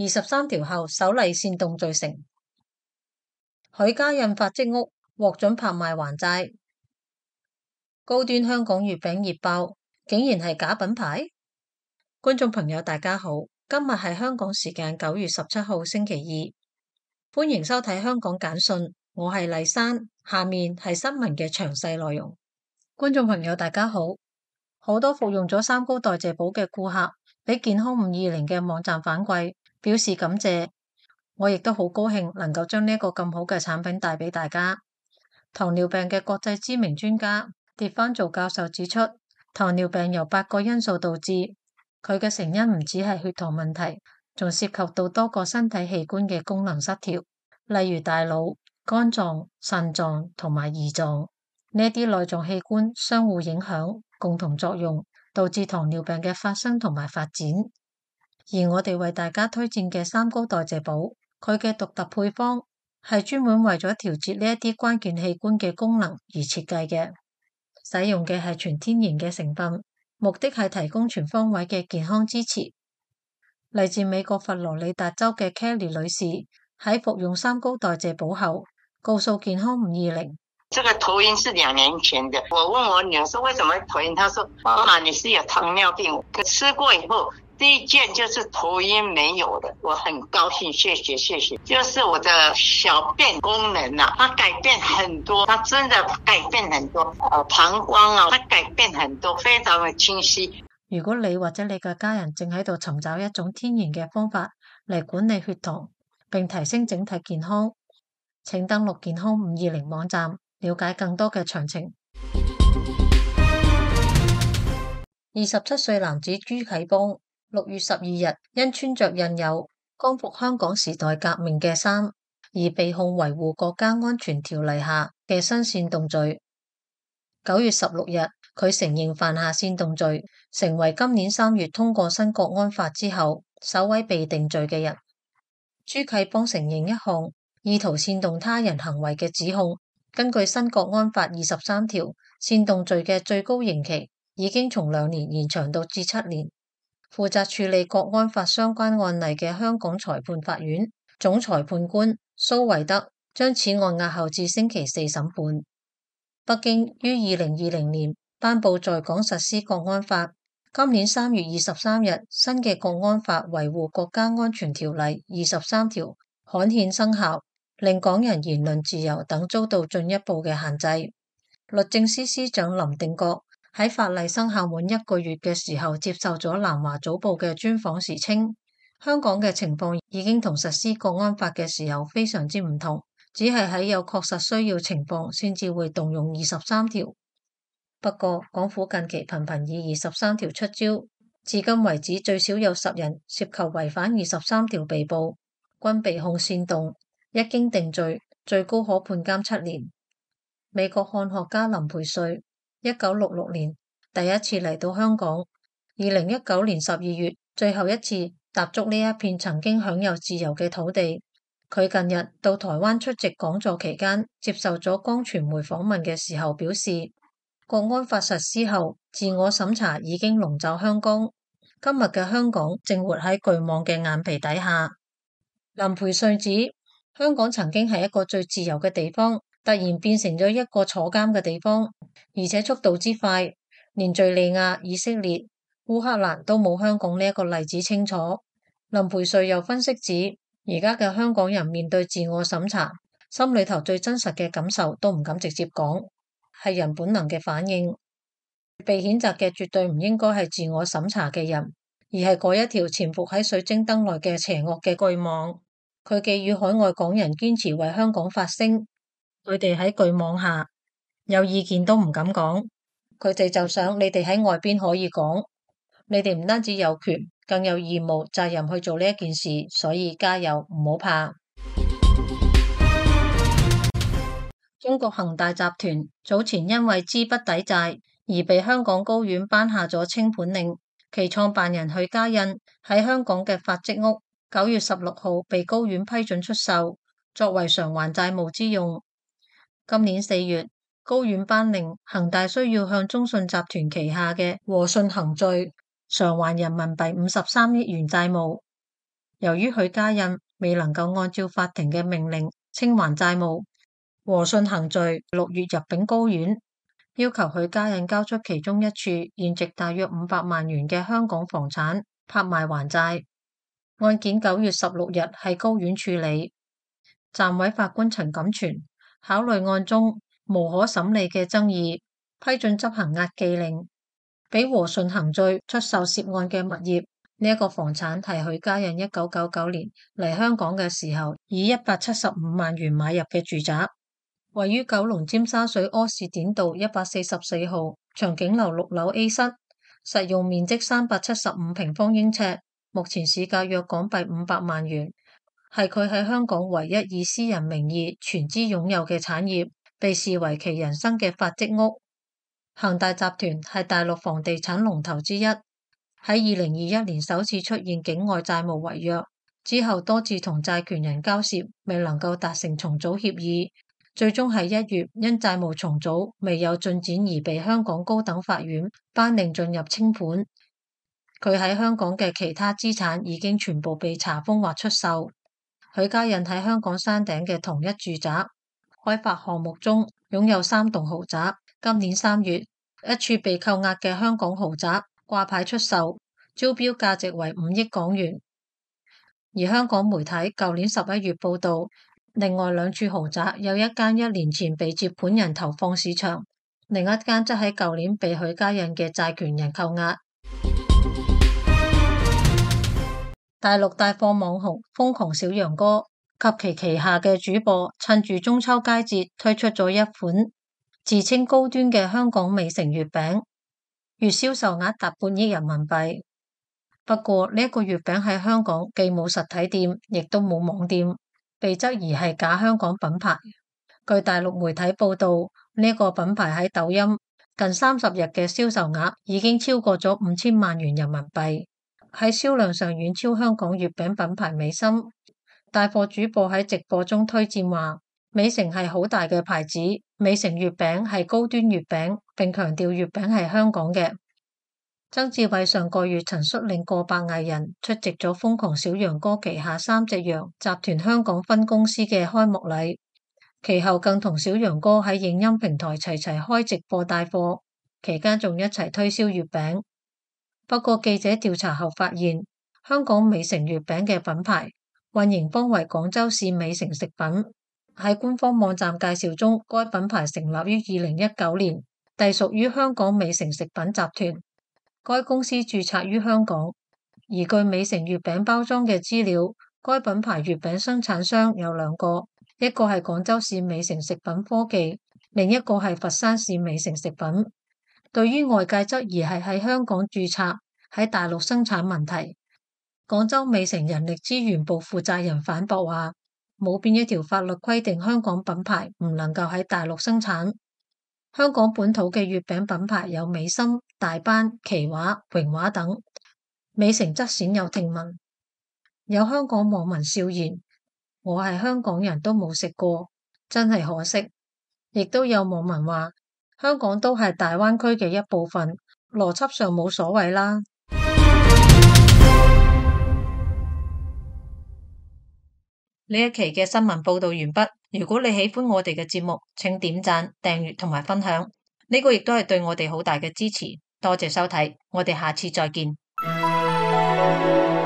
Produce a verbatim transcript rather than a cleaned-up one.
二十三條後首例煽動罪成。許家印發跡屋獲准拍賣還債。高端香港月餅熱爆，竟然係假品牌。觀眾朋友大家好，今日係香港時間九月十七號星期二，歡迎收睇香港簡訊，我係麗珊，下面係新聞嘅詳細內容。觀眾朋友大家好，好多服用咗三高代謝寶嘅顧客俾健康五二零嘅網站反饋，表示感謝。我亦都好高興能夠將呢一個咁好嘅產品帶俾大家。糖尿病嘅國際知名專家碟番做教授指出，糖尿病由八個因素導致，佢嘅成因唔只係血糖問題，仲涉及到多個身體器官嘅功能失調，例如大腦、肝臟、腎臟同埋胰臟。呢啲內臟器官相互影響，共同作用，導致糖尿病嘅發生同埋發展。而我哋為大家推薦嘅三高代謝寶，佢嘅獨特配方係專門為咗調節呢一啲關鍵器官嘅功能而設計嘅，使用嘅係全天然嘅成分，目的係提供全方位嘅健康支持。嚟自美國佛羅里達州嘅 Kelly 女士喺服用三高代謝寶後，告訴健康五二零， 這個頭暈是兩年前的。我問我女兒說為什麼頭暈，她說媽媽你是有糖尿病。吃過以後，第一件就是頭暈沒有的，我很高興，謝謝謝謝。就是我的小便功能啊，它改變很多，它真的改變很多。呃，膀胱啊，它改變很多，非常的清晰。 如果你或者你嘅家人正喺度尋找一種天然嘅方法嚟管理血糖，並提升整體健康，請登錄健康五二零網站，了解更多嘅詳情。二十七歲男子朱啟邦六月十二日因穿着印有光復香港時代革命嘅衫而被控維護國家安全條例下嘅新煽動罪。九月十六日，佢承認犯下煽動罪，成為今年三月通過新國安法之後首位被定罪嘅人。朱啟邦承認一項意圖煽動他人行為嘅指控。根據新國安法二十三條，煽動罪嘅最高刑期已經從兩年延長到至七年。負責處理國安法相關案例嘅香港裁判法院總裁判官蘇維德將此案押後至星期四審判。北京於二零二零年頒布在港實施國安法，今年三月二十三日，新嘅國安法維護國家安全條例二十三條刊憲生效，令港人言論自由等遭到進一步嘅限制。律政司司長林定國喺法例生效滿一個月嘅時候接受咗南華早報嘅專訪時稱，香港嘅情況已經同實施國安法嘅時候非常之唔同，只係喺有確實需要情況先至會動用二十三條。不過港府近期頻頻以二十三條出招，至今為止最少有十人涉及違反二十三條被捕，均被控煽動，一經定罪，最高可判監七年。美國漢學家林培瑞一九六六年第一次嚟到香港，二零一九年十二月最後一次踏足呢一片曾經享有自由嘅土地。佢近日到台灣出席講座期間，接受咗光傳媒訪問嘅時候表示，國安法實施後，自我審查已經籠罩香港，今日嘅香港正活喺巨蟒嘅眼皮底下。林培瑞指，香港曾經係一個最自由嘅地方，突然變成咗一個坐監嘅地方，而且速度之快，連敘利亞、以色列、烏克蘭都冇香港呢一個例子清楚。林培瑞又分析指，而家嘅香港人面對自我審查，心裏頭最真實嘅感受都唔敢直接講，係人本能嘅反應。被譴責嘅絕對唔應該係自我審查嘅人，而係嗰一條潛伏喺水晶燈內嘅邪惡嘅巨蟒。佢寄予海外港人堅持為香港發聲，佢哋喺巨蟒下有意見都唔敢講，佢哋就想你哋喺外邊可以講，你哋唔單止有權，更有義務責任去做呢一件事，所以加油，唔好怕。中國恒大集團早前因為資不抵債而被香港高院頒下咗清盤令，其創辦人許家印喺香港嘅發跡屋九月十六號被高院批准出售，作為償還債務之用。今年四月，高院頒令恒大需要向中信集團旗下嘅和信恒聚償還人民幣五十三億元債務。 由於許家印未能夠按照法庭嘅命令清還債務，和信行罪六月入稟高院，要求許家印交出其中一處現值大約五百萬元嘅香港房產拍賣還債。案件九月十六日喺高院處理，暫委法官陳錦全考慮案中無可審理嘅爭議，批准執行押記令，俾和信行罪出售涉案嘅物業。呢一個房產係許家印一九九九年嚟香港嘅時候以一百七十五萬元買入嘅住宅，位於九龍尖沙咀柯士典道一百四十四號長景樓六樓 A 室，實用面積三百七十五平方英尺，目前市價約港幣五百萬元，係佢喺香港唯一以私人名義全資擁有嘅產業，被視為其人生嘅發跡屋。恒大集團係大陸房地產龍頭之一，喺二零二一年首次出現境外債務違約之後，多次同債權人交涉，未能夠達成重組協議，最終喺一月因債務重組未有進展而被香港高等法院頒令進入清盤。佢喺香港嘅其他資產已經全部被查封或出售。許家印喺香港山頂嘅同一住宅開發項目中擁有三棟豪宅。今年三月，一處被扣押嘅香港豪宅掛牌出售，招標價值為五億港元。而香港媒體舊年十一月報道，另外兩處豪宅有一間一年前被接盤人投放市場，另一間則喺舊年被許家印嘅債權人扣押。大陸帶貨網紅瘋狂小楊哥及其旗下嘅主播趁住中秋佳節推出咗一款自稱高端嘅香港美誠月餅，月銷售額達半億人民幣。不過呢一個月餅喺香港既冇實體店，亦都冇網店，被質疑係假香港品牌。據大陸媒體報道，呢一個品牌喺抖音近三十日嘅銷售額已經超過咗五千萬元人民幣，喺銷量上遠超香港月餅品牌美心。帶貨主播喺直播中推薦話，美誠係好大嘅牌子，美誠月餅係高端月餅，並強調月餅係香港嘅。曾志偉上個月曾率領過百藝人出席咗瘋狂小楊哥旗下三隻羊集團香港分公司嘅開幕禮，其後更同小楊哥喺影音平台齊齊開直播帶貨，期間仲一齊推銷月餅。不過記者調查後發現，香港美誠月餅嘅品牌運營方為廣州市美誠食品，喺官方網站介紹中，該品牌成立於二零一九年，隸屬於香港美誠食品集團。該公司註冊於香港，而據美誠月餅包裝嘅資料，該品牌月餅生產商有兩個，一個係廣州市美誠食品科技，另一個係佛山市美誠食品。對於外界質疑係喺香港註冊，喺大陸生產問題，廣州美誠人力資源部負責人反駁話，冇邊一條法律規定香港品牌唔能夠喺大陸生產。香港本土嘅月餅品牌有美心、大班、奇華、榮華等，美誠則鮮有聽聞。有香港網民笑言，我係香港人都冇食過，真係可惜。亦都有網民話，香港都係大灣區嘅一部分，邏輯上冇所謂啦。呢一期嘅新聞報道完畢。如果你喜歡我哋嘅節目，請點讚、訂閱同埋分享，呢個亦都係對我哋好大嘅支持。多謝收睇，我哋下次再見。